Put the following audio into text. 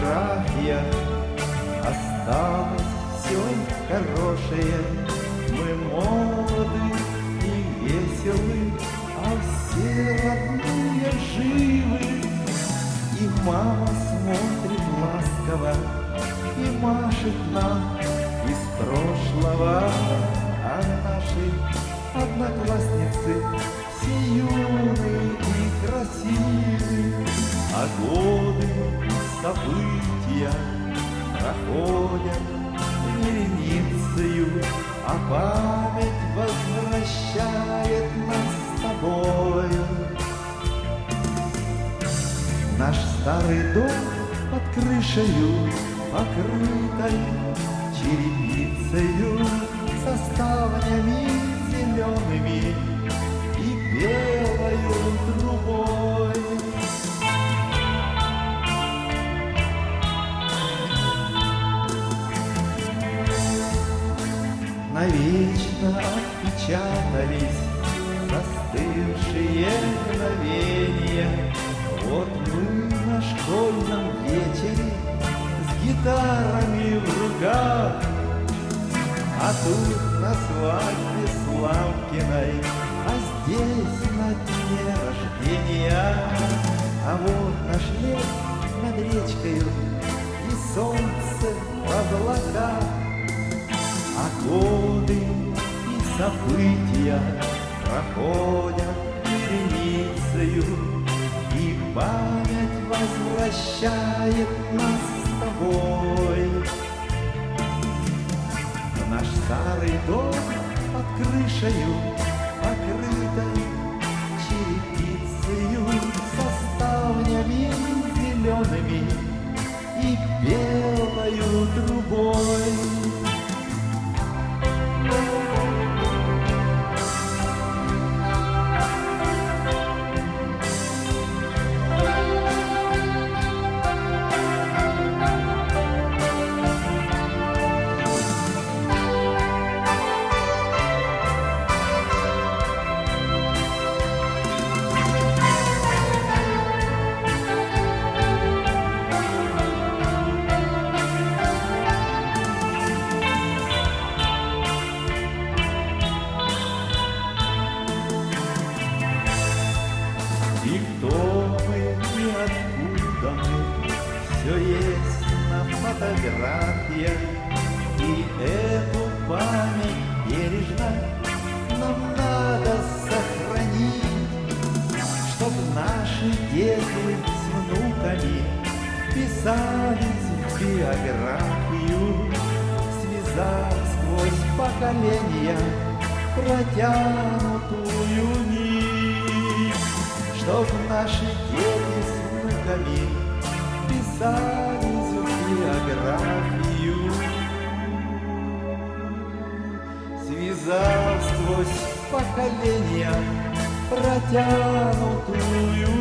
фотографиях осталось все хорошее. Мы молоды и веселы, а все родные живы. И мама смотрит ласково и машет нам из прошлого, а наши одноклассницы все юные и красивые, а годы и события проходят вереницею, а память возвращает нас с тобою. Наш старый дом под крышею, покрытой черепицею, со ставнями зелеными и белою трубой. Навечно отпечатались застывшие мгновения. Вот мы на школьном вечере с гитарами в руках, а тут на свадьбе Славкиной, а здесь на дне рождения. А вот наш лес над речкою и солнце в облаках, а годы и события проходят вереницею, и память возвращает нас с тобой. Наш старый дом под крышею, покрытой черепицею, со ставнями зелеными и белою трубой. И кто мы, и откуда мы, все есть на фотографиях. И эту память бережно нам надо сохранить, чтоб наши дети с внуками писались в биографию, связав сквозь поколения протянутую нить. Чтоб наши дети с внуками писались в биографию, связав сквозь поколения протянутую